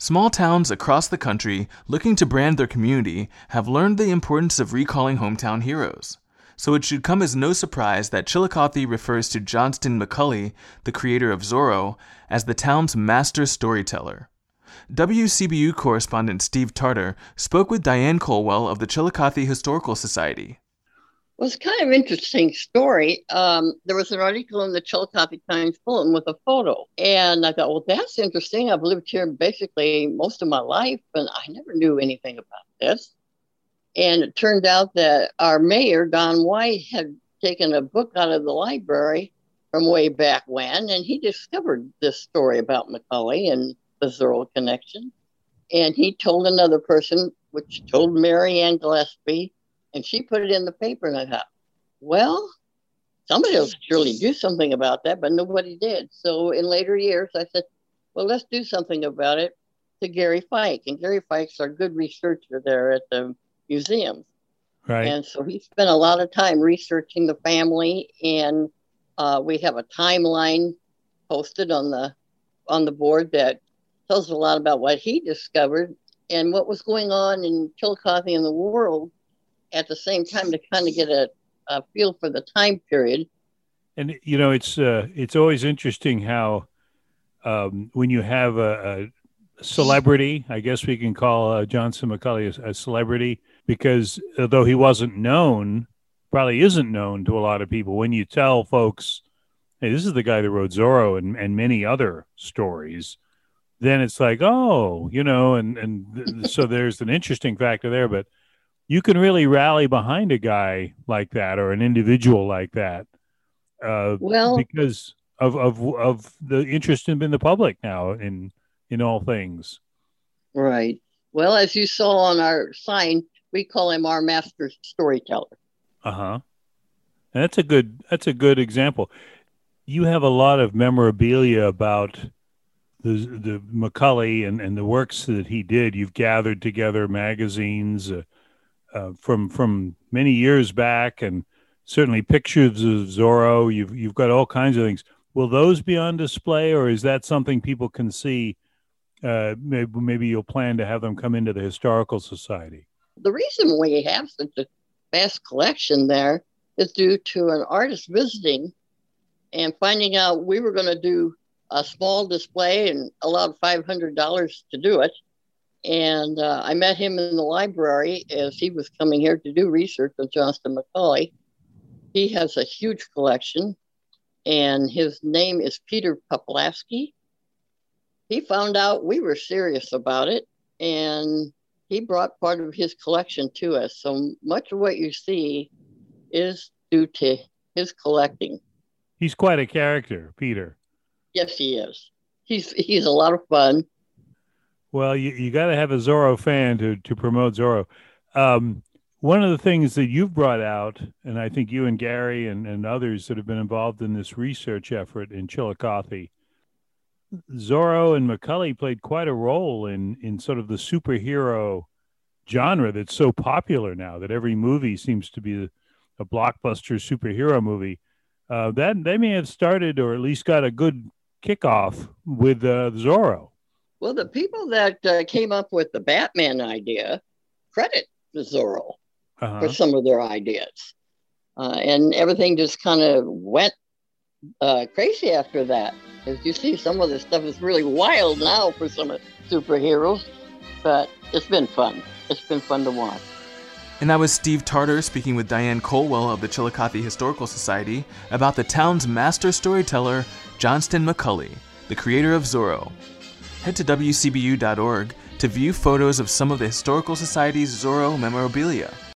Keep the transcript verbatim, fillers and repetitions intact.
Small towns across the country looking to brand their community have learned the importance of recalling hometown heroes. So it should come as no surprise that Chillicothe refers to Johnston McCulley, the creator of Zorro, as the town's master storyteller. W C B U correspondent Steve Tarter spoke with Diane Colwell of the Chillicothe Historical Society. Well, it's kind of an interesting story. Um, there was an article in the Chillicothe Times Bulletin with a photo. And I thought, well, that's interesting. I've lived here basically most of my life, and I never knew anything about this. And it turned out that our mayor, Don White, had taken a book out of the library from way back when, and he discovered this story about McCulley and the Zorro connection. And he told another person, which told Mary Ann Gillespie, and she put it in the paper. And I thought, well, somebody will surely do something about that, but nobody did. So in later years, I said, well, let's do something about it to Gary Fike. And Gary Fike's our good researcher there at the museum. Right. And so he spent a lot of time researching the family. And uh, we have a timeline posted on the on the board that tells a lot about what he discovered and what was going on in Chillicothe and the world at the same time, to kind of get a, a feel for the time period. And, you know, it's uh, it's always interesting how um, when you have a, a celebrity, I guess we can call uh, Johnston McCulley a, a celebrity, because although he wasn't known, probably isn't known to a lot of people, when you tell folks, hey, this is the guy that wrote Zorro and, and many other stories, then it's like, oh, you know, and, and th- so there's an interesting factor there. But you can really rally behind a guy like that or an individual like that uh, well, because of, of of the interest in, in the public now in in all things. Right. Well, as you saw on our sign, we call him our master storyteller. Uh-huh. And that's a good that's a good example. You have a lot of memorabilia about the the McCulley and, and the works that he did. You've gathered together magazines uh, Uh, from from many years back, and certainly pictures of Zorro. You've you've got all kinds of things. Will those be on display, or is that something people can see? Uh, maybe maybe you'll plan to have them come into the Historical Society. The reason we have such a vast collection there is due to an artist visiting and finding out we were going to do a small display and allowed five hundred dollars to do it. And uh, I met him in the library as he was coming here to do research with Johnston McCulley. He has a huge collection, and his name is Peter Poplawski. He found out we were serious about it, and he brought part of his collection to us. So much of what you see is due to his collecting. He's quite a character, Peter. Yes, he is. He's he's a lot of fun. Well, you, you got to have a Zorro fan to, to promote Zorro. Um, one of the things that you've brought out, and I think you and Gary and, and others that have been involved in this research effort in Chillicothe, Zorro and McCulley played quite a role in, in sort of the superhero genre that's so popular now, that every movie seems to be a blockbuster superhero movie. Uh, that they may have started, or at least got a good kickoff with uh, Zorro. Well, the people that uh, came up with the Batman idea credit the Zorro uh-huh. for some of their ideas. Uh, and everything just kind of went uh, crazy after that. As you see, some of the stuff is really wild now for some superheroes, but it's been fun. It's been fun to watch. And that was Steve Tarter speaking with Diane Colwell of the Chillicothe Historical Society about the town's master storyteller, Johnston McCulley, the creator of Zorro. Head to W C B U dot org to view photos of some of the Historical Society's Zorro memorabilia.